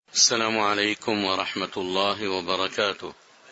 السلام عليكم ورحمة الله وبركاته.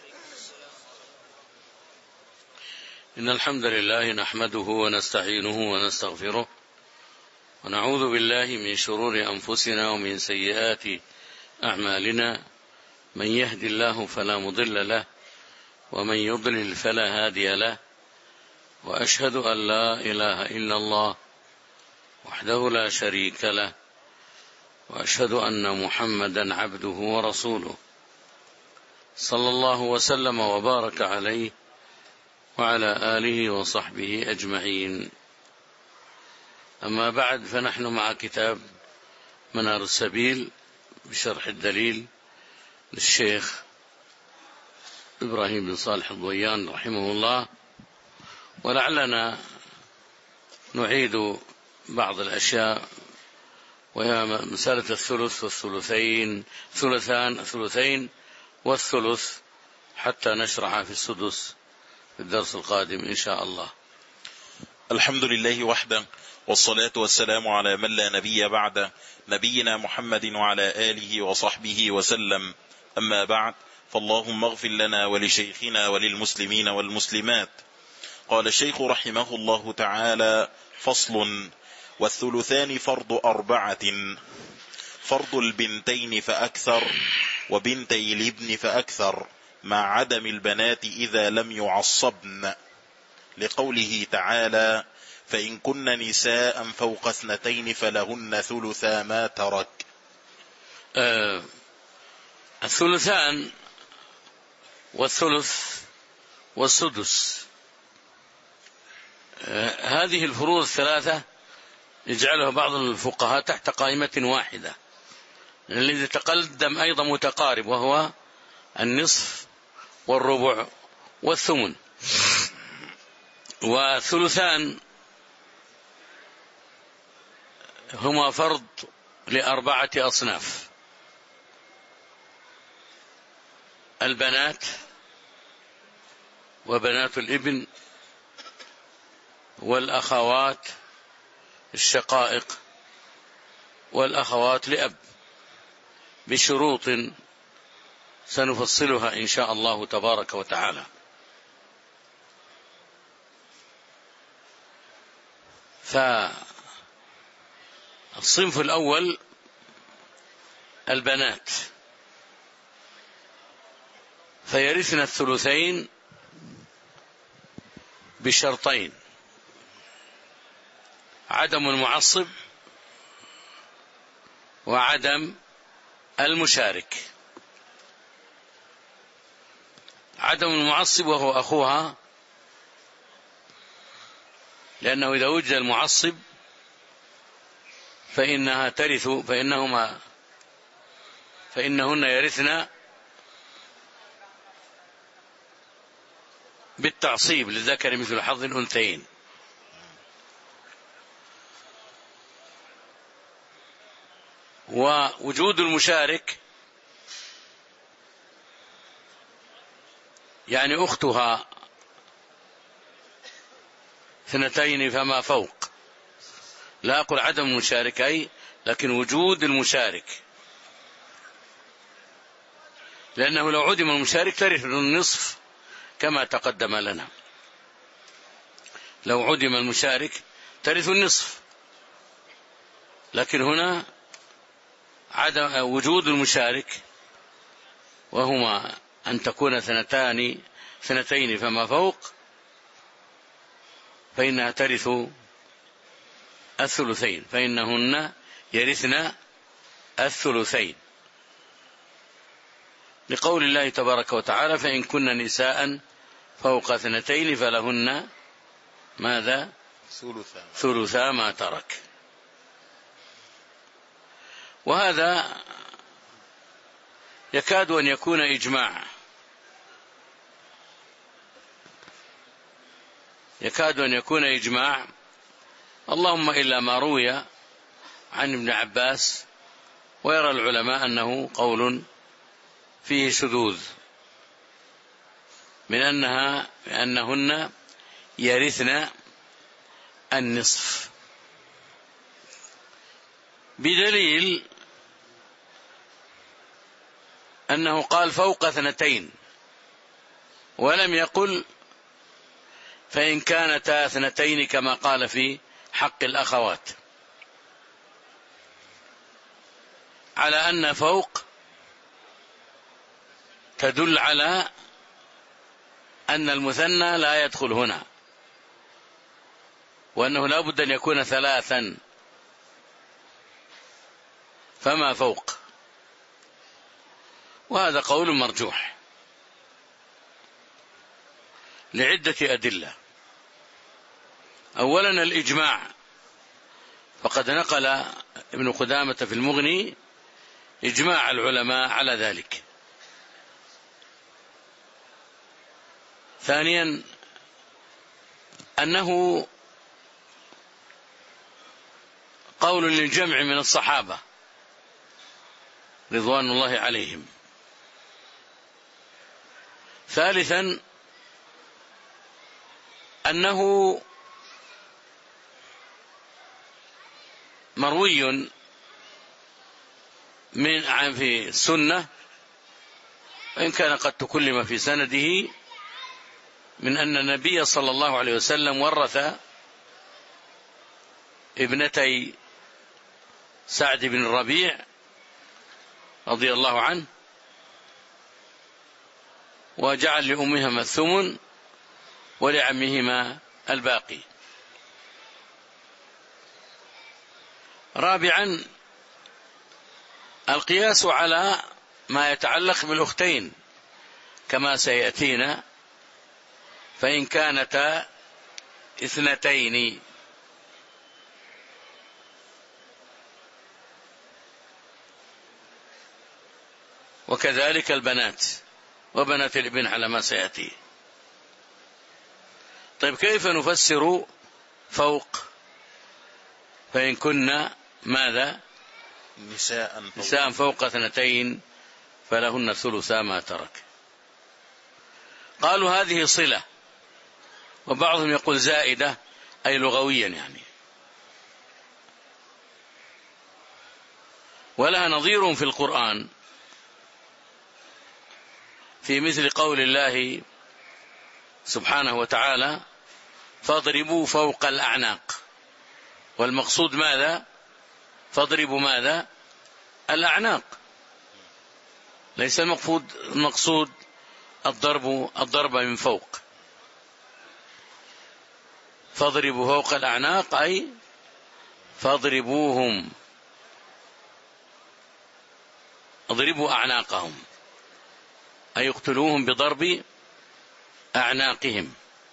إن الحمد لله نحمده ونستعينه ونستغفره ونعوذ بالله من شرور أنفسنا ومن سيئات أعمالنا، من يهد الله فلا مضل له ومن يضلل فلا هادي له، وأشهد أن لا إله إلا الله وحده لا شريك له، وأشهد أن محمدا عبده ورسوله، صلى الله وسلم وبارك عليه وعلى آله وصحبه أجمعين. أما بعد، فنحن مع كتاب منار السبيل بشرح الدليل للشيخ إبراهيم بن صالح الضويان رحمه الله، ولعلنا نعيد بعض الأشياء، وهي مسألة الثلث والثلثين، الثلثين والثلث، حتى نشرح في السدس في الدرس القادم إن شاء الله. الحمد لله وحده، والصلاة والسلام على من لا نبي بعده، نبينا محمد وعلى آله وصحبه وسلم. أما بعد، فاللهم اغفر لنا ولشيخنا وللمسلمين والمسلمات. قال الشيخ رحمه الله تعالى: فصل: والثلثان فرض 4، فرض البنتين فأكثر، وبنتي الابن فأكثر، مع عدم البنات إذا لم يعصبن، لقوله تعالى: فإن كن نساء فوق 2 فلهن ثلثا ما ترك. الثلثان والثلث والسدس، هذه الفروض الثلاثة يجعلها بعض الفقهاء تحت قائمة واحدة، الذي تقدم أيضا متقارب، وهو النصف والربع والثمن. والثلثان هما فرض ل4 أصناف: البنات وبنات الابن والأخوات الشقائق والأخوات لأب، بشروط سنفصلها إن شاء الله تبارك وتعالى. فالصنف الأول البنات، فيرثن الثلثين بشرطين: عدم المعصب وعدم المشارك. عدم المعصب وهو أخوها، لأنه إذا وجد المعصب فإنها ترث، فإنهن يرثن بالتعصيب للذكر مثل حظ الأنثيين. ووجود المشارك يعني أختها 2 فما فوق، لا أقول عدم المشارك لكن وجود المشارك، لأنه لو عدم المشارك ترث النصف كما تقدم لنا. لو عدم المشارك ترث النصف، لكن هنا عدم وجود المشارك، وهما أن تكون 2 فما فوق، فإنها ترث الثلثين، فإنهن يرثن الثلثين، لقول الله تبارك وتعالى: فإن كن نساء فوق 2 فلهن ماذا؟ ثلثا ما ترك. وهذا يكاد أن يكون إجماع، اللهم إلا ما روي عن ابن عباس، ويرى العلماء أنه قول فيه شذوذ من أنهن يرثن النصف، بدليل أنه قال فوق 2 ولم يقل فإن كانتا 2 كما قال في حق الأخوات، على أن فوق تدل على أن المثنى لا يدخل هنا، وأنه لا بد أن يكون 3 فما فوق، وهذا قول مرجوح لعدة أدلة. أولا الإجماع، فقد نقل ابن قدامة في المغني إجماع العلماء على ذلك. ثانيا أنه قول للجمع من الصحابة رضوان الله عليهم. ثالثا أنه مروي في السنة، وإن كان قد تكلم في سنده، من أن النبي صلى الله عليه وسلم ورث ابنتي سعد بن الربيع رضي الله عنه، وجعل لأمهما الثمن ولعمهما الباقي. رابعا القياس على ما يتعلق بالأختين كما سيأتينا، فإن كانتا 2 وكذلك البنات وبنات الابن على ما سيأتي. طيب كيف نفسر فوق؟ فإن كنا ماذا؟ نساء فوق 2 فلهن ثلثا ما ترك. قالوا هذه صلة، وبعضهم يقول زائدة أي لغويا يعني، ولها نظير في القرآن في مثل قول الله سبحانه وتعالى فاضربوا فوق الأعناق، والمقصود ماذا؟ فاضربوا ماذا؟ الأعناق، ليس المقصود الضرب من فوق. فاضربوا فوق الأعناق أي فاضربوهم، اضربوا أعناقهم أي اقتلوهم بضرب أعناقهم.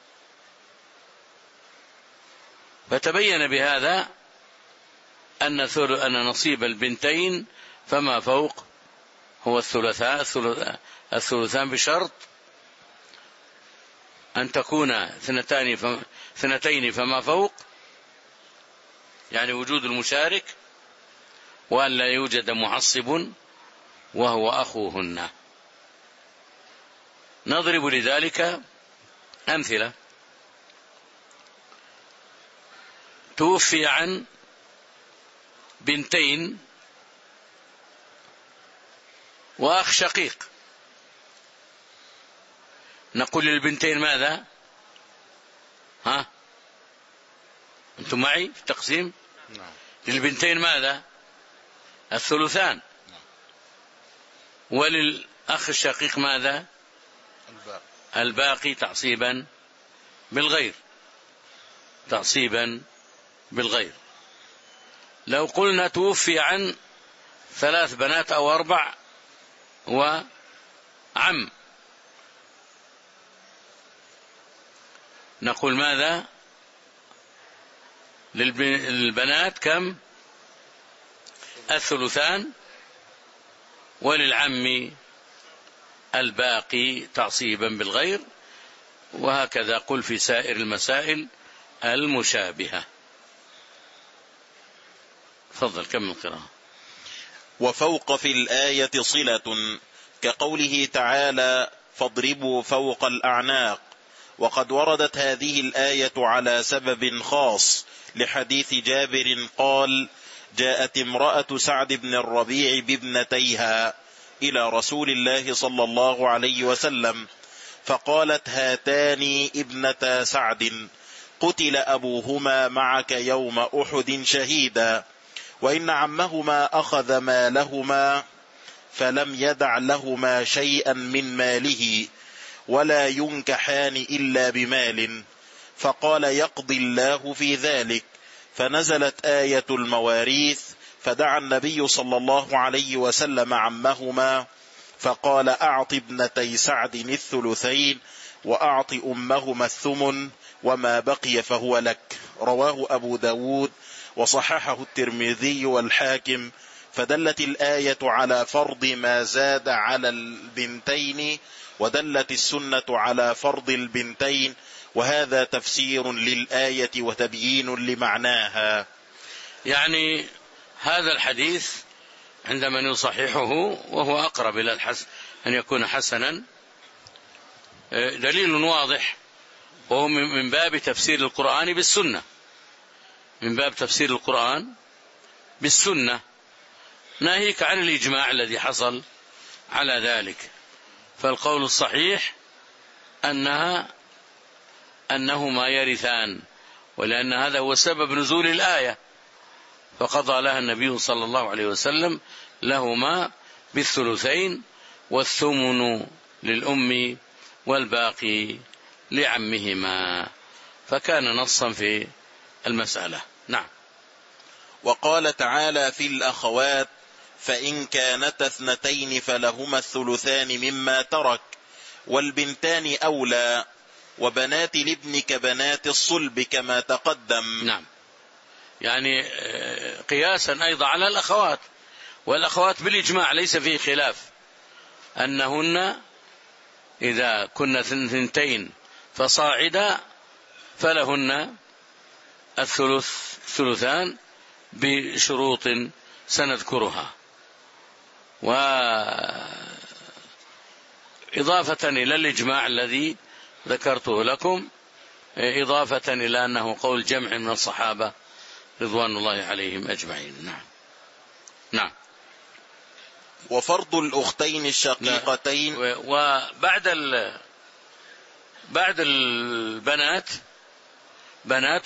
فتبين بهذا أن نصيب البنتين فما فوق هو الثلثان، بشرط أن تكون 2 فما فوق، يعني وجود المشارك، وأن لا يوجد معصب وهو أخوهن. نضرب لذلك أمثلة. توفي عن 2 وأخ شقيق، نقول للبنتين ماذا؟ أنتم معي في التقسيم؟ للبنتين ماذا؟ الثلثان. وللأخ الشقيق ماذا؟ الباقي تعصيبا بالغير. لو قلنا توفي عن 3 بنات أو 4 وعم، نقول ماذا؟ للبنات كم؟ الثلثان، وللعم الباقي تعصيبا بالغير. وهكذا قل في سائر المسائل المشابهة. تفضل كم القراءة. وفوق في الآية صلة، كقوله تعالى فاضربوا فوق الأعناق. وقد وردت هذه الآية على سبب خاص، لحديث جابر قال جاءت امرأة سعد بن الربيع بابنتيها إلى رسول الله صلى الله عليه وسلم، فقالت: هاتان ابنتا سعد، قتل أبوهما معك يوم أحد شهيدا، وإن عمهما أخذ مالهما فلم يدع لهما شيئا من ماله، ولا ينكحان إلا بمال. فقال: يقضي الله في ذلك. فنزلت آية المواريث، فدعا النبي صلى الله عليه وسلم عمهما فقال: أعط ابنتي سعد الثلثين، وأعط أمهما الثمن، وما بقي فهو لك. رواه أبو داود وصححه الترمذي والحاكم. فدلت الآية على فرض ما زاد على البنتين، ودلت السنة على فرض البنتين، وهذا تفسير للآية وتبيين لمعناها. يعني هذا الحديث عندما يصححه وهو أقرب إلى أن يكون حسنا، دليل واضح، وهو من باب تفسير القرآن بالسنة، من باب تفسير القرآن بالسنة، ناهيك عن الإجماع الذي حصل على ذلك. فالقول الصحيح أنهما يرثان، ولأن هذا هو سبب نزول الآية، فقضى لها النبي صلى الله عليه وسلم لهما بالثلثين، والثمن للأم والباقي لعمهما، فكان نصا في المسألة. نعم. وقال تعالى في الأخوات: فإن كانتا اثنتين فلهما الثلثان مما ترك، والبنتان أولى، وبنات الابن كبنات الصلب كما تقدم. نعم، يعني قياسا أيضا على الأخوات، والأخوات بالإجماع ليس فيه خلاف أنهن إذا كن ثنتين فصاعدا فلهن الثلثان بشروط سنذكرها. وإضافة إلى الإجماع الذي ذكرته لكم، إضافة إلى أنه قول جمع من الصحابة رضوان الله عليهم أجمعين. نعم. نعم. وفرض الأختين الشقيقتين، وبعد البنات بنات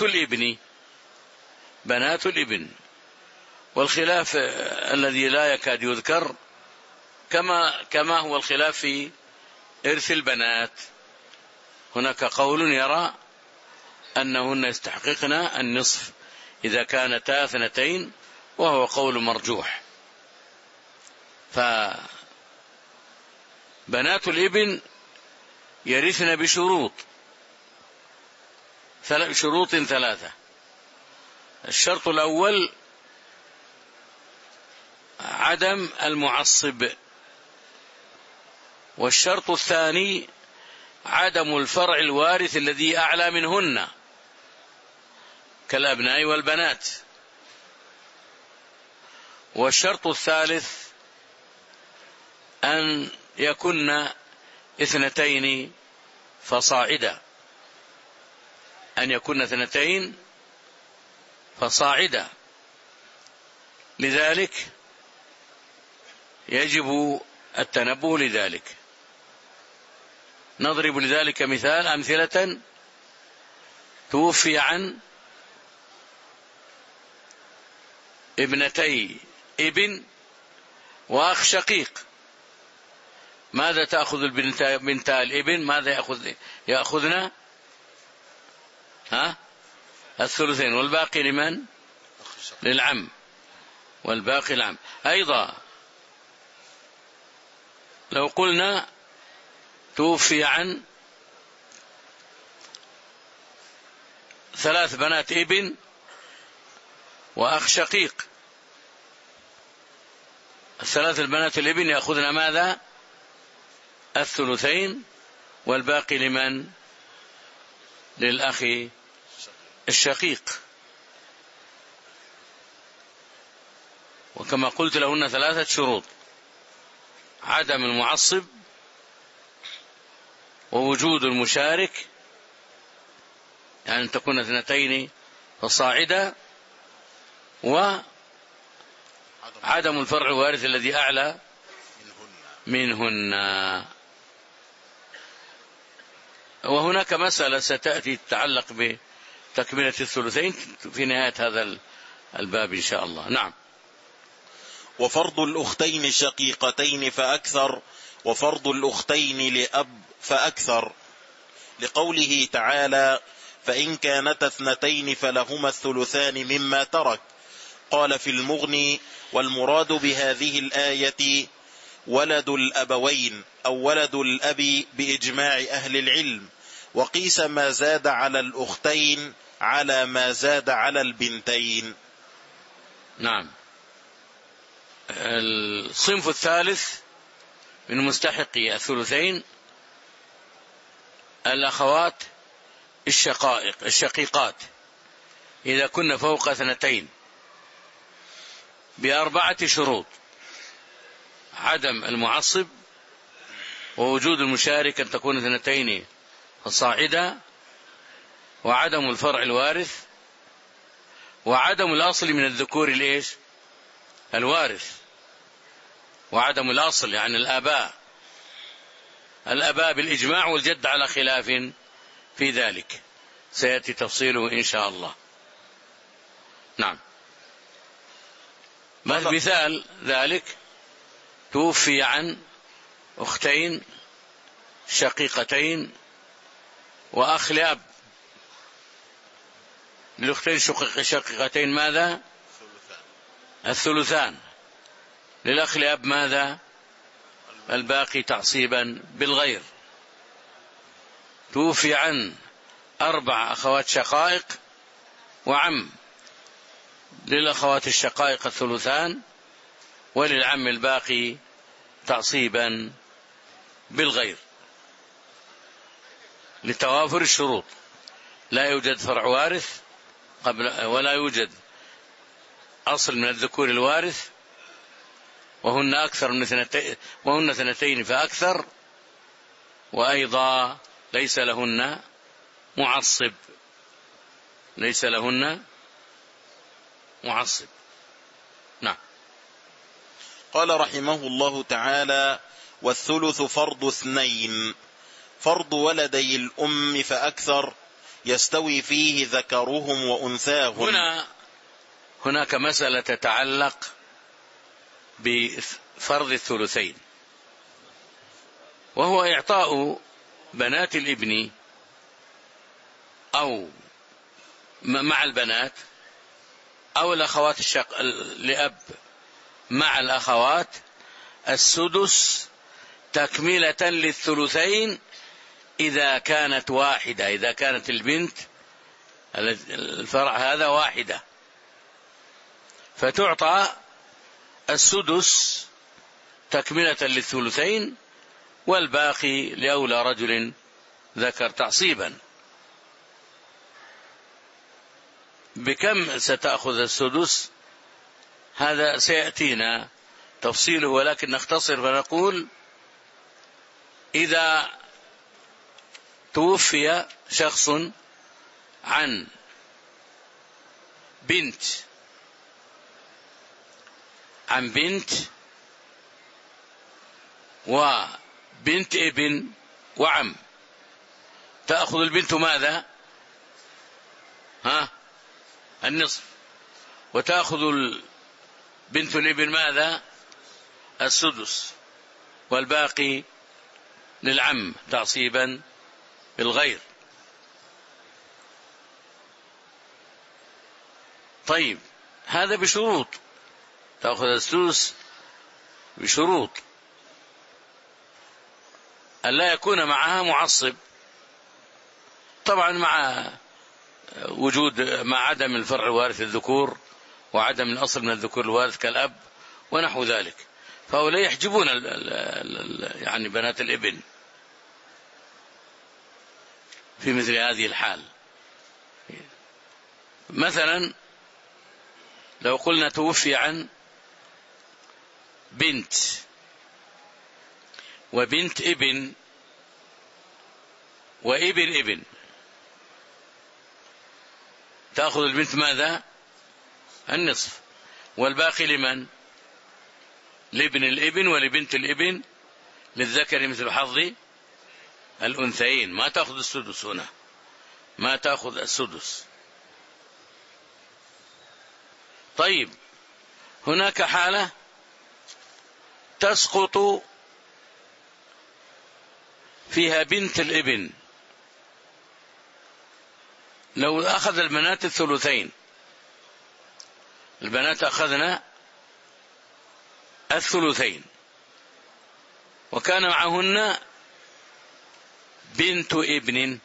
الابن، والخلاف الذي لا يكاد يذكر كما هو الخلاف في إرث البنات. هناك قول يرى أنهن يستحققن النصف إذا كانتا اثنتين، وهو قول مرجوح. فبنات الابن يرثن بشروط ثلاثة. الشرط الأول عدم المعصب، والشرط الثاني عدم الفرع الوارث الذي أعلى منهن كالأبناء والبنات، والشرط الثالث أن يكن اثنتين فصاعدا، لذلك يجب التنبه لذلك. نضرب لذلك أمثلة. توفي عن ابنتي ابن وأخ شقيق، ماذا تأخذ بنتا الابن؟ ماذا يأخذنا؟ الثلثين، والباقي لمن؟ للعم، والباقي العم. أيضا لو قلنا توفي عن 3 بنات ابن وأخ شقيق، 3 البنات الابن يأخذنا ماذا؟ الثلثين، والباقي لمن؟ للأخ الشقيق. وكما قلت لهن 3 شروط: عدم المعصب، ووجود المشارك، يعني أن تكون 2 فصاعدا، وعدم الفرع الوارث الذي أعلى منهن. وهناك مسألة ستأتي تتعلق بتكملة الثلثين في نهاية هذا الباب إن شاء الله. نعم. وفرض الأختين الشقيقتين فأكثر، وفرض الأختين لأب فأكثر، لقوله تعالى: فإن كانتا اثنتين فلهما الثلثان مما ترك. قال في المغني: والمراد بهذه الآية ولد الأبوين أو ولد الأب بإجماع أهل العلم، وقيس ما زاد على الأختين على ما زاد على البنتين. نعم. الصنف الثالث من مستحقي الثلثين الأخوات الشقيقات إذا كن فوق 2 ب4 شروط: عدم المعصب، ووجود المشارك أن تكون 2 فصاعدا، وعدم الفرع الوارث، وعدم الأصل من الذكور الوارث، وعدم الأصل يعني الآباء بالإجماع، والجد على خلاف في ذلك، سيأتي تفصيله إن شاء الله. نعم. مثال ذلك: توفي عن أختين شقيقتين وأخ لأب. للأختين شقيقتين ماذا؟ الثلثان. للأخ لأب ماذا؟ الباقي تعصيبا بالغير. توفي عن 4 أخوات شقائق وعم. للأخوات الشقائق الثلثان، وللعم الباقي تعصيبا بالغير، لتوافر الشروط: لا يوجد فرع وارث ولا يوجد أصل من الذكور الوارث، وهن أكثر من 2 وهن 2 فأكثر، وأيضا ليس لهن معصب. نعم. قال رحمه الله تعالى: والثلث فرض 2، فرض ولدي الأم فأكثر، يستوي فيه ذكرهم وأنثاهم. هناك مسألة تتعلق بفرض الثلثين، وهو إعطاء بنات الابن أو مع البنات أو الأخوات لأب مع الأخوات السدس تكملة للثلثين إذا كانت واحدة، إذا كانت البنت الفرع هذا واحدة، فتعطى السدس تكملة للثلثين، والباقي لأولى رجل ذكر تعصيبا. بكم ستأخذ السدس؟ هذا سيأتينا تفصيله، ولكن نختصر فنقول: إذا توفي شخص عن بنت وبنت ابن وعم، تأخذ البنت ماذا؟ النصف، وتأخذ بنت الابن ماذا؟ السدس، والباقي للعم تعصيبا بالغير. طيب، هذا بشروط، تأخذ السدس بشروط: ألا يكون معها معصب، طبعا مع عدم الفرع الوارث الذكور، وعدم الأصل من الذكور الوارث كالأب ونحو ذلك، فهؤلاء يحجبون يعني بنات الابن في مثل هذه الحال. مثلا لو قلنا توفي عن بنت وبنت ابن وابن ابن، تأخذ البنت ماذا؟ النصف، والباقي لمن؟ لابن الابن ولبنت الابن للذكر مثل حظ الأنثيين، ما تأخذ السدس هنا، ما تأخذ السدس. طيب هناك حالة تسقط فيها بنت الابن، لو أخذ البنات الثلثين، البنات أخذنا الثلثين وكان معهن بنت ابن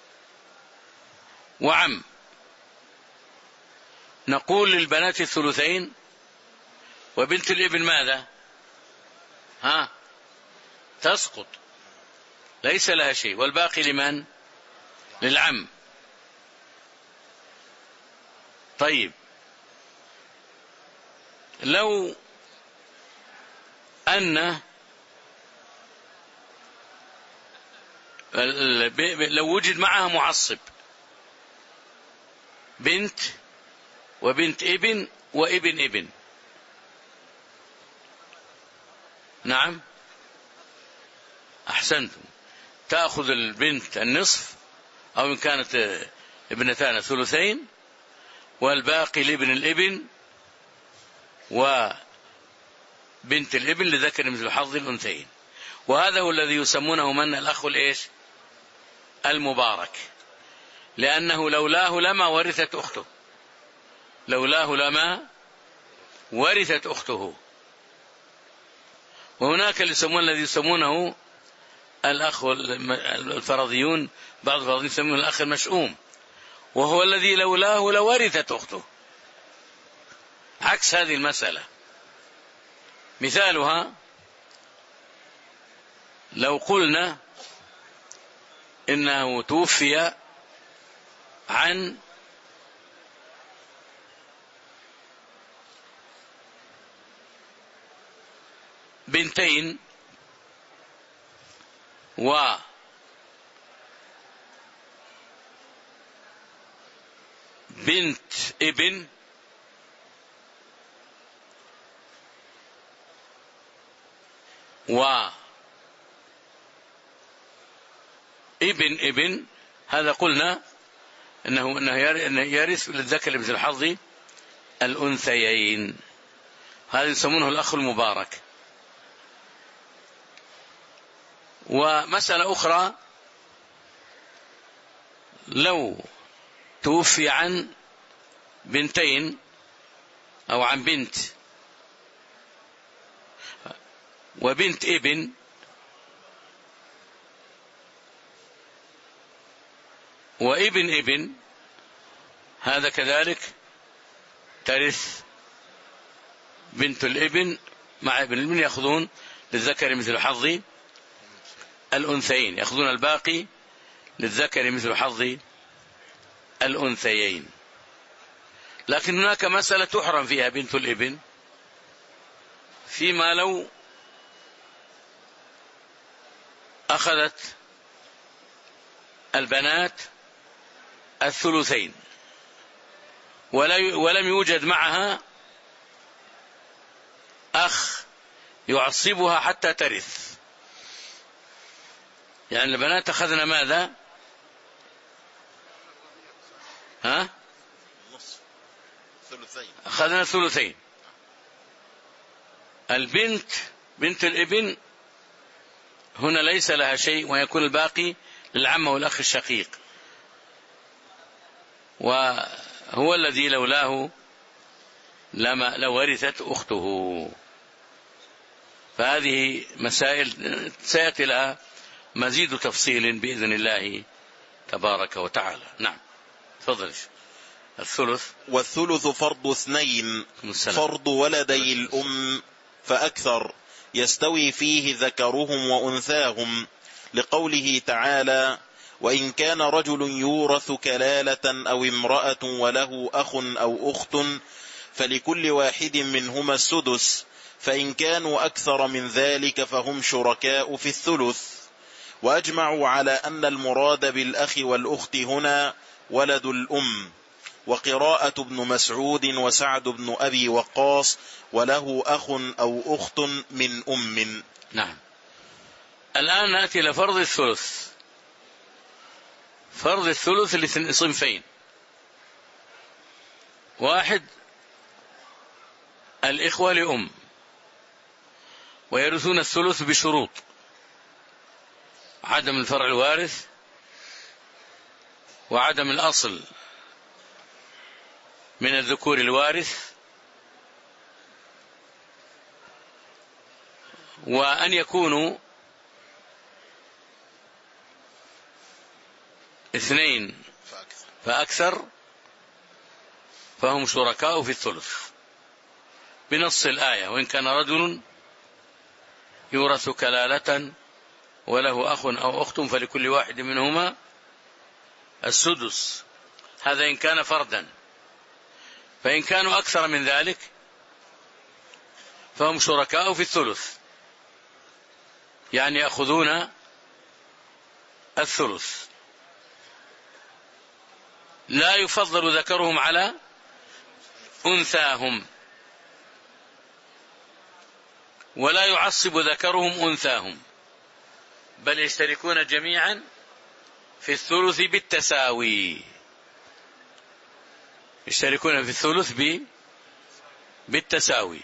وعم، نقول للبنات الثلثين وبنت الابن ماذا؟ تسقط، ليس لها شيء، والباقي لمن؟ للعم. طيب لو أن لو وجد معها معصب، بنت وبنت ابن وابن ابن، نعم أحسنتم، تأخذ البنت النصف أو إن كانت ابنتان ثلثين، والباقي لابن الابن وبنت الابن لذكر مثل حظ الأنثيين. وهذا هو الذي يسمونه من الأخ الإيش؟ المبارك، لأنه لولاه لما ورثت أخته، لولاه لما ورثت أخته. وهناك الذي يسمونه الأخ الفرضيون، بعض الفرضيين يسمونه الأخ المشؤوم، وهو الذي لولاه لورثت أخته، عكس هذه المسألة. مثالها لو قلنا إنه توفي عن بنتين وبنت ابن وابن ابن، هذا قلنا انه يرث للذكر مثل حظ الأنثيين، هذا يسمونه الأخ المبارك. ومسألة أخرى، لو توفي عن بنتين أو عن بنت وبنت ابن وابن ابن، هذا كذلك ترث بنت الابن مع ابن الابن، يأخذون للذكر مثل حظ الأنثيين، يأخذون الباقي للذكر مثل حظ الأنثيين. لكن هناك مسألة تحرم فيها بنت الابن، فيما لو أخذت البنات الثلثين ولم يوجد معها أخ يعصبها حتى ترث، يعني البنات أخذنا ماذا؟ أخذنا ثلثين. البنت بنت الابن هنا ليس لها شيء، ويكون الباقي للعم والأخ الشقيق، وهو الذي لولاه لورثت أخته. فهذه مسائل سيأتي لها مزيد تفصيل بإذن الله تبارك وتعالى. نعم تفضل. الثلث. والثلث فرض اثنين، فرض ولدي الأم فأكثر، يستوي فيه ذكرهم وأنثاهم، لقوله تعالى: وإن كان رجل يورث كلالة أو امرأة وله أخ أو أخت فلكل واحد منهما السدس، فإن كانوا أكثر من ذلك فهم شركاء في الثلث. وأجمعوا على أن المراد بالأخ والأخت هنا ولد الأم. وقراءة ابن مسعود وسعد بن أبي وقاص: وله أخ أو أخت من أم. نعم. الآن نأتي إلى فرض الثلث. فرض الثلث لصنفين: واحد الإخوة لأم ويرثون الثلث بشروط: عدم الفرع الوارث، وعدم الأصل من الذكور الوارث، وأن يكونوا 2 فأكثر فهم شركاء في الثلث بنص الآية: وإن كان رجل يورث كلالة وله أخ أو أخت فلكل واحد منهما السدس. هذا إن كان فردا. فإن كانوا أكثر من ذلك فهم شركاء في الثلث، يعني يأخذون الثلث. لا يفضل ذكرهم على أنثاهم، ولا يعصب ذكرهم أنثاهم، بل يشتركون جميعا في الثلث بالتساوي. يشتركون في الثلث بالتساوي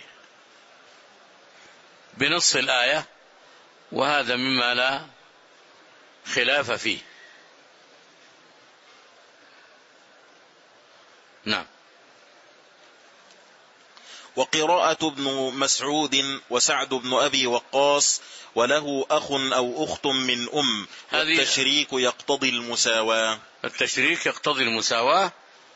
بنص الآية، وهذا مما لا خلاف فيه. نعم. وقراءة ابن مسعود وسعد بن أبي وقاص: وله أخ أو أخت من أم، التشريك يقتضي المساواة. التشريك يقتضي المساواة،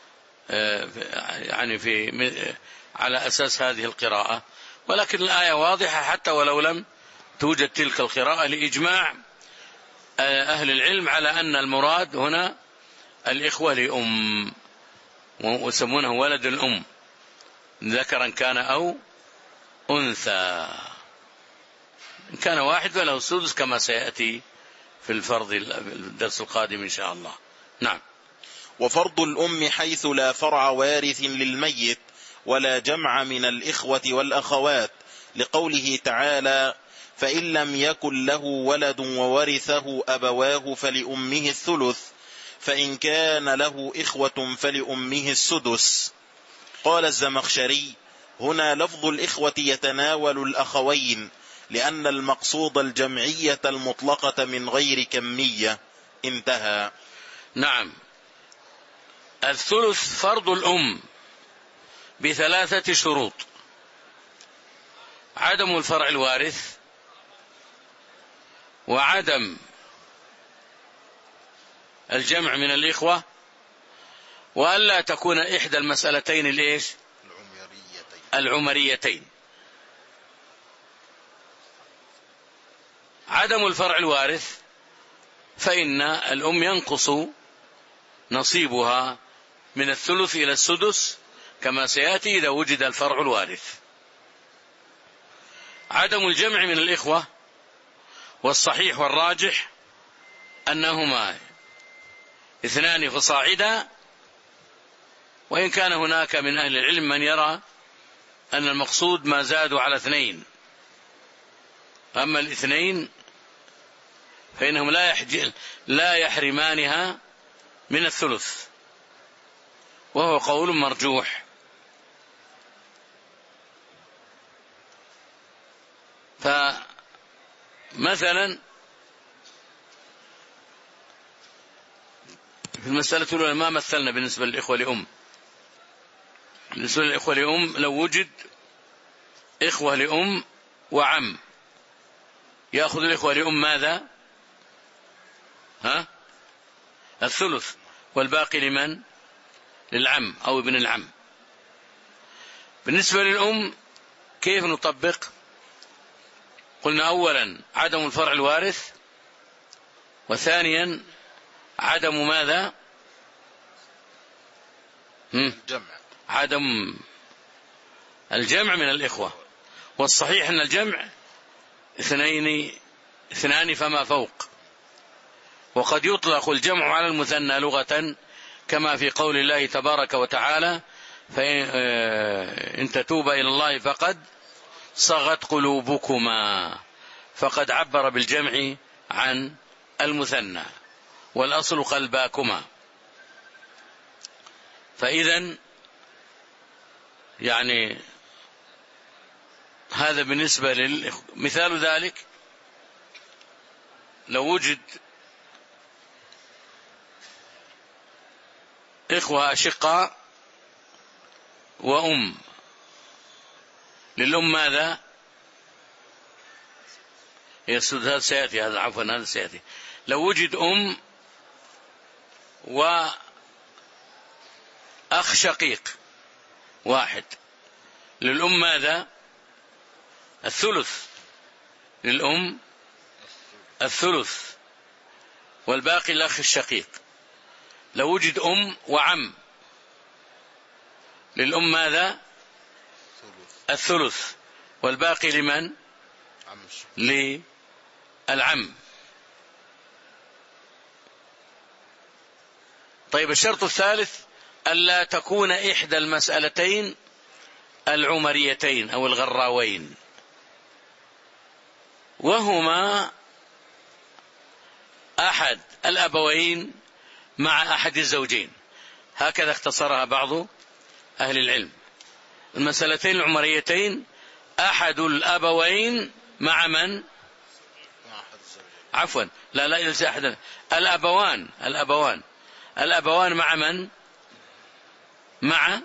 يعني على أساس هذه القراءة، ولكن الآية واضحة حتى ولو لم توجد تلك القراءة، لإجماع أهل العلم على أن المراد هنا الإخوة لأم، ويسمونه ولد الأم، ذكرا كان أو أنثى. إن كان واحد فله السدس كما سيأتي في الفرض الدرس القادم إن شاء الله. نعم. وفرض الأم حيث لا فرع وارث للميت ولا جمع من الإخوة والأخوات، لقوله تعالى: فإن لم يكن له ولد وورثه أبواه فلأمه الثلث، فإن كان له إخوة فلأمه السدس. قال الزمخشري: هنا لفظ الإخوة يتناول الأخوين، لأن المقصود الجمعية المطلقة من غير كمية. انتهى. نعم. الثلث فرض الأم ب3 شروط: عدم الفرع الوارث، وعدم الجمع من الإخوة، وألا تكون إحدى المسألتين العمريتين. عدم الفرع الوارث فإن الأم ينقص نصيبها من الثلث إلى السدس كما سيأتي إذا وجد الفرع الوارث. عدم الجمع من الإخوة، والصحيح والراجح أنهما 2 فصاعدا، وإن كان هناك من أهل العلم من يرى أن المقصود ما زادوا على 2، أما 2 فإنهم لا يحرمانها من الثلث، وهو قول مرجوح. فمثلا في المسألة الأولى ما مثلنا بالنسبة للإخوة لأم. بالنسبة للإخوة لأم لو وجد إخوة لأم وعم، يأخذ الإخوة لأم ماذا؟ الثلث، والباقي لمن؟ للعم أو ابن العم. بالنسبة للأم كيف نطبق؟ قلنا أولا عدم الفرع الوارث، وثانيا عدم ماذا؟ عدم الجمع من الإخوة، والصحيح أن الجمع 2 فما فوق، وقد يطلق الجمع على المثنى لغة كما في قول الله تبارك وتعالى: فإن تتوبا إلى الله فقد صغت قلوبكما، فقد عبر بالجمع عن المثنى، والأصل قلباكما. فإذا يعني هذا بالنسبة مثال ذلك لو وجد إخوة أشقاء وأم، للأم ماذا؟ هذا سيأتي، هذا عفوا هذا سيأتي. لو وجد أم وأخ شقيق واحد، للأم ماذا؟ الثلث، للأم الثلث، والباقي الأخ الشقيق. لو وجد أم وعم، للأم ماذا؟ الثلث، والباقي لمن؟ للعم. طيب الشرط الثالث ألا تكون إحدى المسألتين العمريتين أو الغراوين، وهما أحد الأبوين مع أحد الزوجين، هكذا اختصرها بعض أهل العلم. المسألتين العمريتين أحد الأبوين مع من؟ عفوا لا يلزم أحد الأبوان مع من؟ مع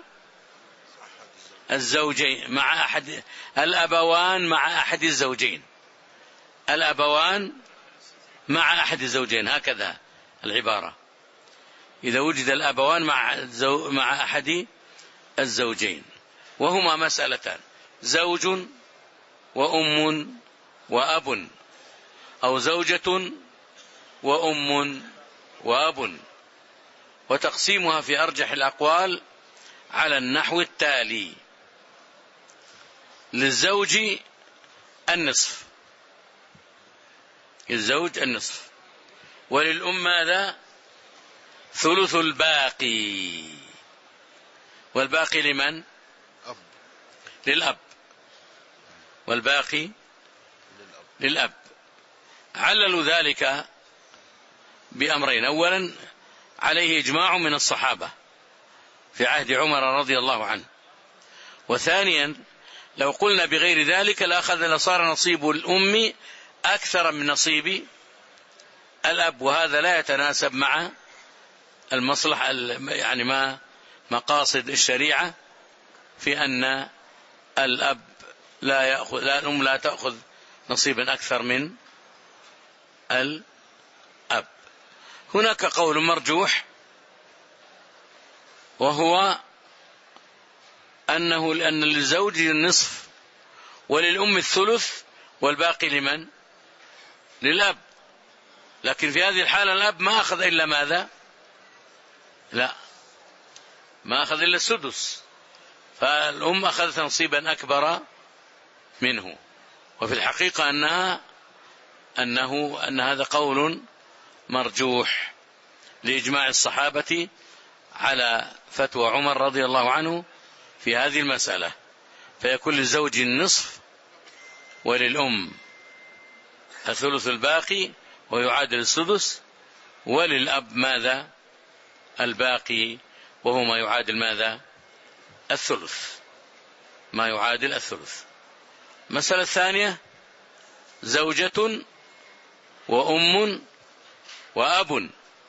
الزوجين، مع أحد الأبوان مع أحد الزوجين، الأبوان مع أحد الزوجين، هكذا العبارة. إذا وجد الأبوان مع أحد الزوجين، وهما مسألتان: زوج وأم وأب، أو زوجة وأم وأب. وتقسيمها في أرجح الأقوال على النحو التالي: للزوج النصف، الزوج النصف، وللأم ماذا؟ ثلث الباقي، والباقي لمن؟ للأب، والباقي للأب. عللوا ذلك بأمرين: أولا عليه إجماع من الصحابة في عهد عمر رضي الله عنه، وثانيا لو قلنا بغير ذلك لصار نصيب الأم أكثر من نصيب الأب، وهذا لا يتناسب مع المصلحة، يعني ما مقاصد الشريعة في أن الأب الأم لا تأخذ نصيبا أكثر من الأب. هناك قول مرجوح، وهو لأن للزوج النصف وللأم الثلث، والباقي لمن؟ للأب. لكن في هذه الحالة الأب ما أخذ إلا ماذا؟ لا، ما أخذ إلا السدس، فالأم أخذت نصيبا أكبر منه. وفي الحقيقة أن هذا قول مرجوح لإجماع الصحابة على فتوى عمر رضي الله عنه في هذه المسألة، فيكون للزوج النصف وللأم الثلث الباقي ويعادل السدس، وللأب ماذا؟ الباقي، وهو ما يعادل ماذا؟ الثلث، ما يعادل الثلث. المسألة الثانية: زوجة وأم وأب،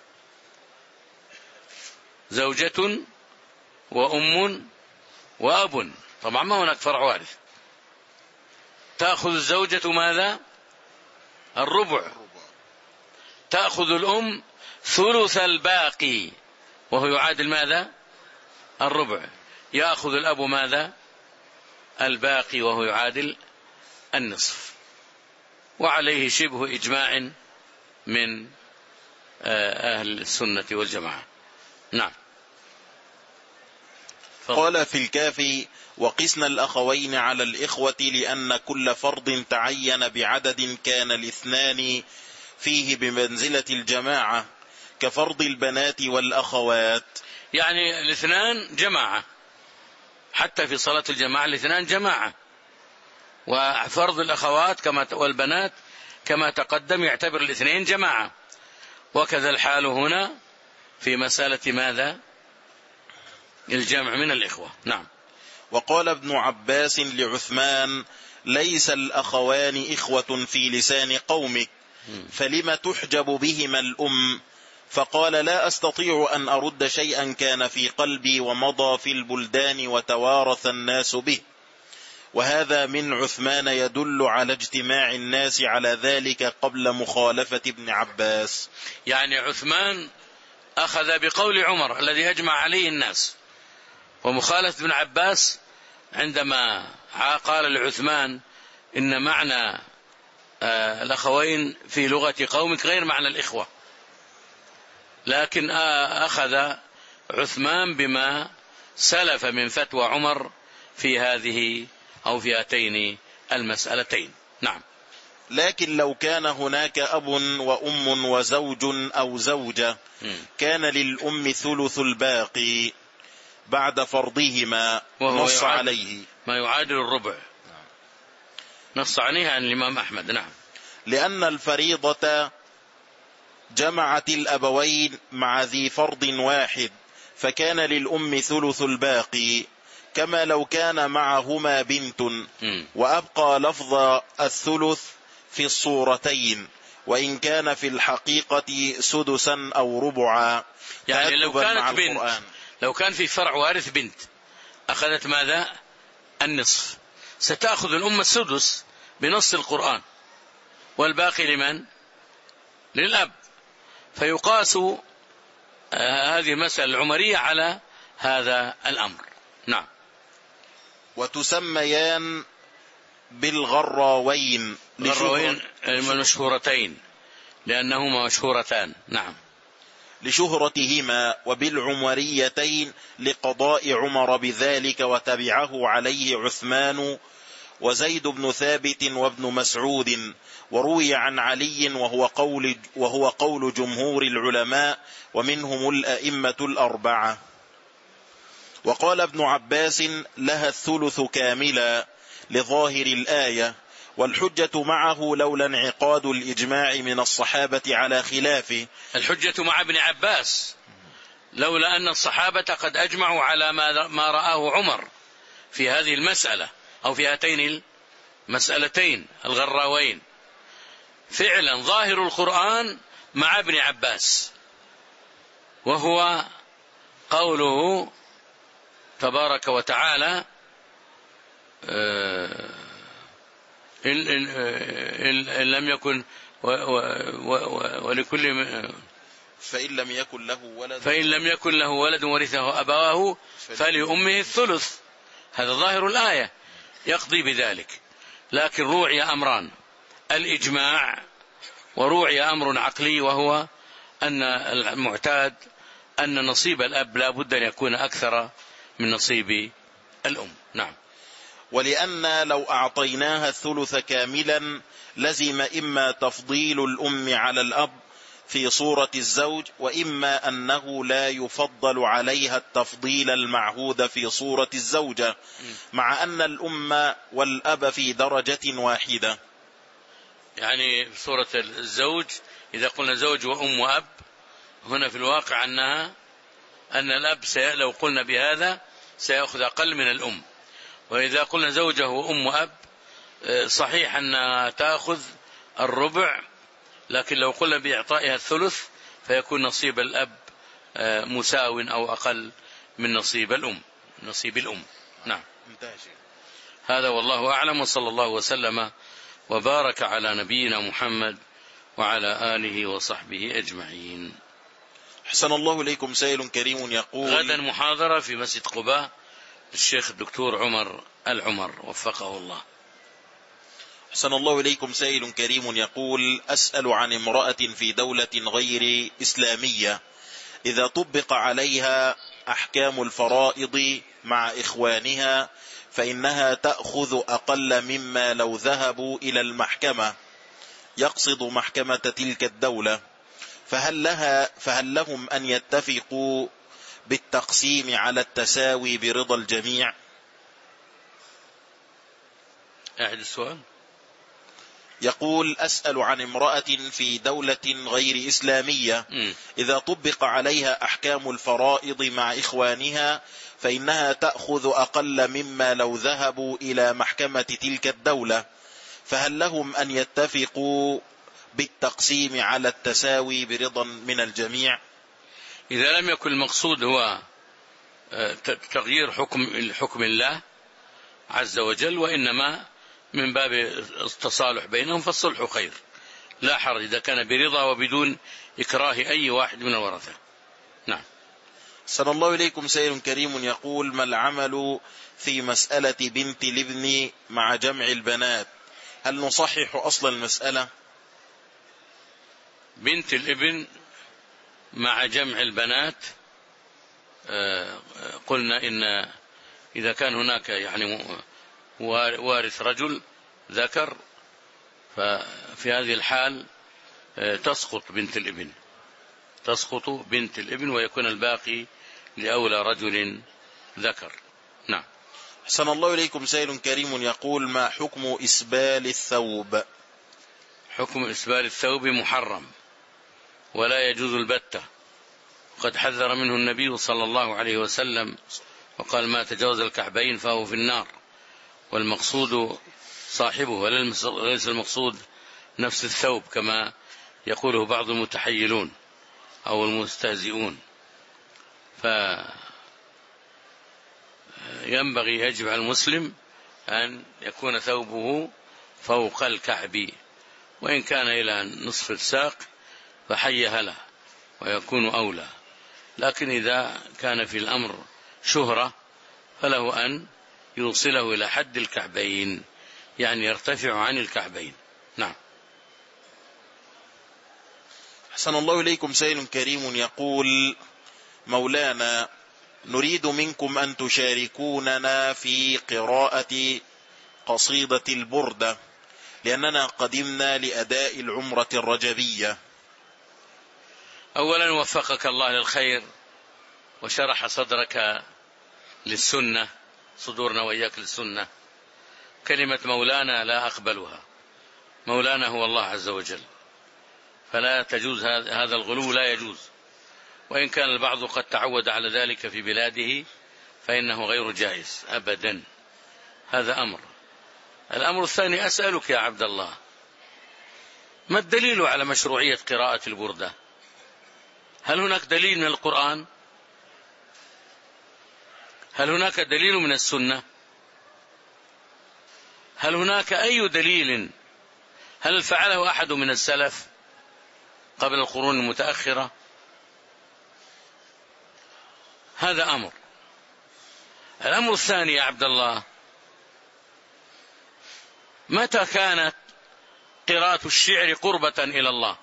زوجة وأم وأب، طبعا ما هناك فرع وارث. تأخذ الزوجة ماذا؟ الربع، تأخذ الأم ثلث الباقي وهو يعادل ماذا؟ الربع، يأخذ الأب ماذا؟ الباقي وهو يعادل النصف. وعليه شبه إجماع من أهل السنة والجماعة. نعم. قال في الكافي: وقسنا الأخوين على الإخوة لأن كل فرد تعين بعدد كان الاثنان فيه بمنزلة الجماعة كفرض البنات والأخوات. يعني الاثنان جماعة، حتى في صلاة الجماعة الاثنان جماعة، وفرض الأخوات والبنات كما تقدم يعتبر الاثنين جماعة، وكذا الحال هنا في مسألة ماذا؟ الجمع من الإخوة. نعم. وقال ابن عباس لعثمان: ليس الأخوان إخوة في لسان قومك، فلم تحجب بهما الأم؟ فقال: لا أستطيع أن أرد شيئا كان في قلبي ومضى في البلدان وتوارث الناس به. وهذا من عثمان يدل على اجتماع الناس على ذلك قبل مخالفة ابن عباس. يعني عثمان أخذ بقول عمر الذي أجمع عليه الناس، ومخالفة ابن عباس عندما قال لعثمان إن معنى الأخوين في لغة قومك غير معنى الإخوة، لكن أخذ عثمان بما سلف من فتوى عمر في هذه أو في هاتين المسألتين. نعم. لكن لو كان هناك أب وأم وزوج أو زوجة كان للأم ثلث الباقي بعد فرضهما، نص عليه ما يعادل الربع، نص عليه عن الإمام أحمد. نعم. لأن الفريضة جمعت الأبوين مع ذي فرض واحد، فكان للأم ثلث الباقي، كما لو كان معهما بنت، وأبقى لفظ الثلث في الصورتين، وإن كان في الحقيقة سدسا أو ربعا. يعني لو كانت بنت، لو كان في فرع وارث بنت أخذت ماذا؟ النصف، ستأخذ الأم السدس بنص القرآن، والباقي لمن؟ للأب. فيقاس هذه المسألة العمرية على هذا الأمر. نعم. وتسميان بالغراوين، غراوين المشهورتين لأنهما مشهورتان. نعم. لشهرتهما، وبالعمريتين لقضاء عمر بذلك، وتبعه عليه عثمان وزيد بن ثابت وابن مسعود. وروي عن علي وهو قول جمهور العلماء ومنهم الأئمة الأربعة. وقال ابن عباس: لها الثلث كاملا لظاهر الآية، والحجة معه لولا انعقاد الإجماع من الصحابة على خلافه. الحجة مع ابن عباس لولا أن الصحابة قد أجمعوا على ما رآه عمر في هذه المسألة أو في هاتين المسألتين الغراوين. فعلا ظاهر القرآن مع ابن عباس، وهو قوله تبارك وتعالى: إن لم يكن ولكل فإن لم يكن له ولد ورثه أبواه فلأمه الثلث. هذا ظاهر الآية يقضي بذلك، لكن روعي أمران: الإجماع، وروعي أمر عقلي وهو أن المعتاد أن نصيب الأب لا بد أن يكون أكثر من نصيب الأم. نعم. ولأن لو أعطيناها الثلث كاملا لزم إما تفضيل الأم على الأب في صورة الزوج، وإما أنه لا يفضل عليها التفضيل المعهود في صورة الزوجة، مع أن الأم والأب في درجة واحدة. يعني في صورة الزوج إذا قلنا زوج وأم وأب، هنا في الواقع أن الأب لو قلنا بهذا سيأخذ أقل من الأم، وإذا قلنا زوجه وأم وأب صحيح أنها تأخذ الربع، لكن لو قلنا بإعطائها الثلث فيكون نصيب الأب مساو أو أقل من نصيب الأم. نعم. هذا والله أعلم، وصلى الله وسلم وبارك على نبينا محمد وعلى آله وصحبه أجمعين. أحسن الله إليكم. سائل كريم يقول: غدا محاضرة في مسجد قباء الشيخ الدكتور عمر العمر وفقه الله. أحسن الله إليكم. سائل كريم يقول: أسأل عن امرأة في دولة غير إسلامية إذا طبق عليها أحكام الفرائض مع إخوانها فإنها تأخذ أقل مما لو ذهبوا إلى المحكمة، يقصد محكمة تلك الدولة، فهل لهم أن يتفقوا بالتقسيم على التساوي برضا الجميع؟ أعد السؤال. يقول: أسأل عن امرأة في دولة غير إسلامية إذا طبق عليها أحكام الفرائض مع إخوانها فإنها تأخذ أقل مما لو ذهبوا إلى محكمة تلك الدولة، فهل لهم أن يتفقوا بالتقسيم على التساوي برضا من الجميع؟ إذا لم يكن المقصود هو تغيير حكم الله عز وجل، وإنما من باب التصالح بينهم، فالصلح خير، لا حرج إذا كان برضا وبدون إكراه أي واحد من الورثة. نعم. صلى الله إليكم. سائل كريم يقول: ما العمل في مسألة بنت الابن مع جمع البنات؟ هل نصحح أصل المسألة؟ بنت الابن مع جمع البنات، قلنا إن إذا كان هناك يعني وارث رجل ذكر، ففي هذه الحال تسقط بنت الابن ويكون الباقي لأولى رجل ذكر. نعم. أحسن الله إليكم. سائل كريم يقول: ما حكم إسبال الثوب؟ حكم إسبال الثوب محرم ولا يجوز البتة، وقد حذر منه النبي صلى الله عليه وسلم وقال: ما تجاوز الكعبين فهو في النار. والمقصود صاحبه وليس المقصود نفس الثوب كما يقوله بعض المتحيلون أو المستهزئون. فينبغي يجب على المسلم أن يكون ثوبه فوق الكعب، وإن كان إلى نصف الساق فحي هلا ويكون أولى، لكن إذا كان في الأمر شهرة فله أن يوصله إلى حد الكعبين، يعني يرتفع عن الكعبين. نعم. أحسن الله إليكم. سائل كريم يقول: مولانا، نريد منكم أن تشاركوننا في قراءة قصيدة البردة، لأننا قدمنا لأداء العمرة الرجبية. أولا وفقك الله للخير وشرح صدرك للسنة، صدورنا وإياك للسنة. كلمة مولانا لا أقبلها، مولانا هو الله عز وجل، فلا تجوز هذا الغلو، لا يجوز. وإن كان البعض قد تعود على ذلك في بلاده فإنه غير جائز أبدا. هذا أمر. الأمر الثاني، أسألك يا عبد الله، ما الدليل على مشروعية قراءة البردة؟ هل هناك دليل من القرآن؟ هل هناك دليل من السنة؟ هل هناك أي دليل؟ هل فعله أحد من السلف قبل القرون المتأخرة؟ هذا أمر. الأمر الثاني يا عبد الله، متى كانت قراءة الشعر قربة إلى الله؟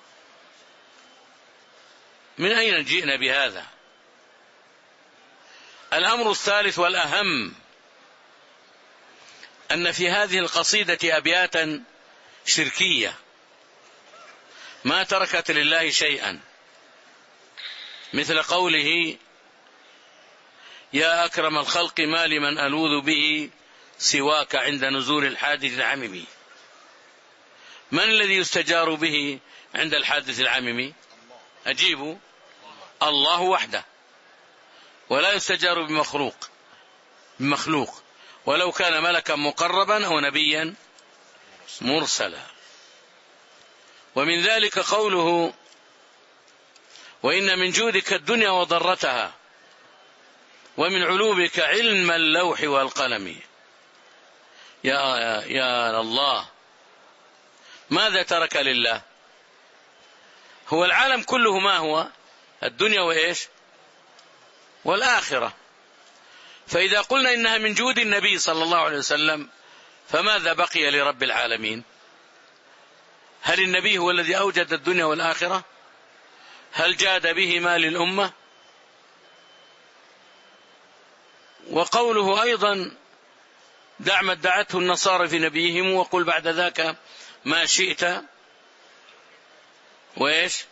من أين جئنا بهذا؟ الأمر الثالث والأهم، أن في هذه القصيدة أبياتا شركية ما تركت لله شيئا، مثل قوله: يا أكرم الخلق ما لمن ألوذ به سواك عند نزول الحادث العممي. من الذي يستجار به عند الحادث العممي؟ أجيبوا: الله وحده، ولا يستجار بمخلوق ولو كان ملكا مقربا أو نبيا مرسلا. ومن ذلك قوله: وإن من جودك الدنيا وضرتها ومن علومك علم اللوح والقلم. يا الله، ماذا ترك لله؟ هو العالم كله ما هو؟ الدنيا وإيش؟ والآخرة. فإذا قلنا إنها من جود النبي صلى الله عليه وسلم، فماذا بقي لرب العالمين؟ هل النبي هو الذي أوجد الدنيا والآخرة؟ هل جاد بهما للأمة؟ وقوله أيضا: دع ما ادعته النصارى في نبيهم وقل بعد ذاك ما شئت وإيش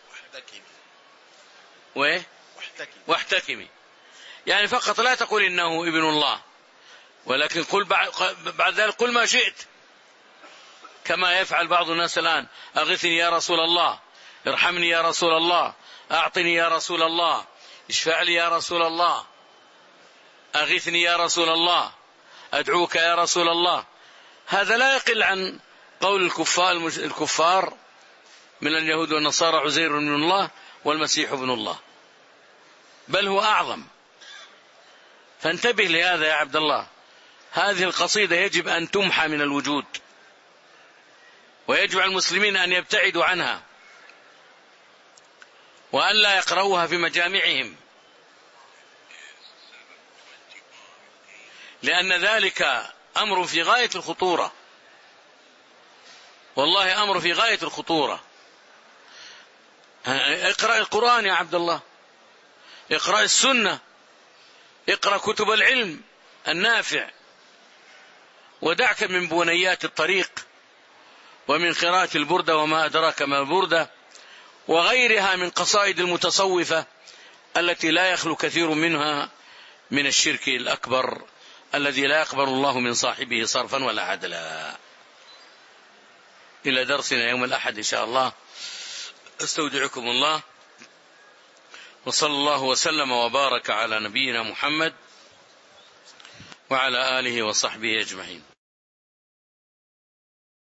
واحتكمي. يعني فقط لا تقول إنه ابن الله، ولكن قل بعد ذلك قل ما شئت. كما يفعل بعض الناس الآن: أغثني يا رسول الله، ارحمني يا رسول الله، أعطني يا رسول الله، اشفع لي يا رسول الله، أغثني يا رسول الله، أدعوك يا رسول الله. هذا لا يقل عن قول الكفار من اليهود والنصارى: عزير بن الله والمسيح ابن الله، بل هو أعظم. فانتبه لهذا يا عبد الله. هذه القصيدة يجب أن تمحى من الوجود، ويجب على المسلمين أن يبتعدوا عنها وأن لا يقرؤوها في مجامعهم، لأن ذلك أمر في غاية الخطورة، والله أمر في غاية الخطورة. اقرأ القرآن يا عبد الله، اقرأ السنة، اقرأ كتب العلم النافع، ودعك من بنيات الطريق ومن قراءة البردة وما أدراك ما البردة وغيرها من قصائد المتصوفة التي لا يخلو كثير منها من الشرك الأكبر الذي لا يقبل الله من صاحبه صرفا ولا عدلا. إلى درسنا يوم الأحد إن شاء الله. استودعكم الله، وصلى الله وسلم وبارك على نبينا محمد وعلى آله وصحبه أجمعين.